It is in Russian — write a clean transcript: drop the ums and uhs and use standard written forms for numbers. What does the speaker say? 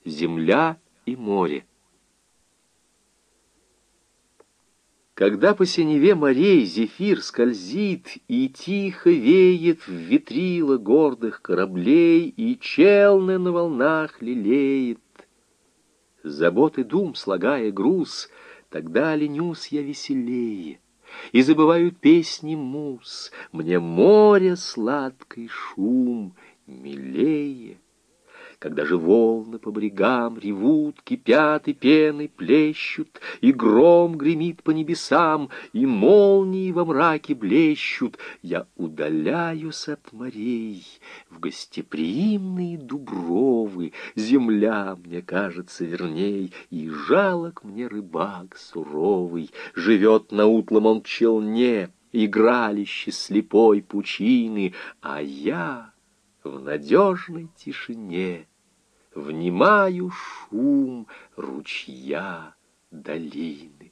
земля и море. Когда по синеве морей зефир скользит и тихо веет в ветрила гордых кораблей, и челны на волнах лелеет, заботы дум слагая груз, тогда ленюсь я веселее и забываю песни муз, мне море сладкий шум милее. Когда же волны по брегам ревут, кипят и пены плещут, и гром гремит по небесам, и молнии во мраке блещут, я удаляюсь от морей в гостеприимные дубровы, земля мне кажется верней, и жалок мне рыбак суровый, живет на утлом он челне, игралище слепой пучины, а я в надежной тишине внимаю шум ручья долины.